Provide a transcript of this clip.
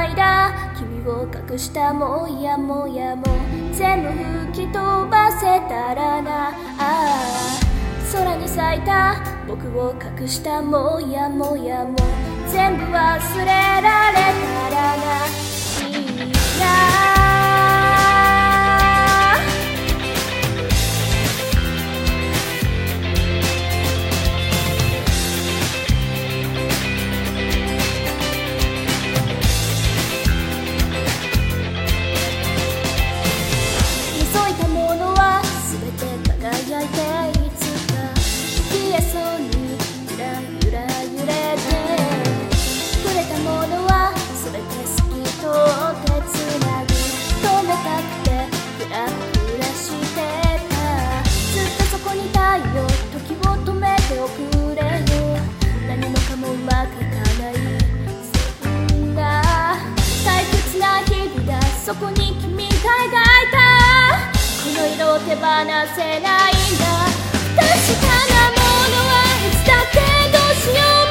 間君を隠したもやもやも全部吹き飛ばせたらな。空に咲いた僕を隠したもやもやも全部忘れられたらな。いいなそこに君が描いたこの色を手放せないんだ。確かなものはいつだってどうしよう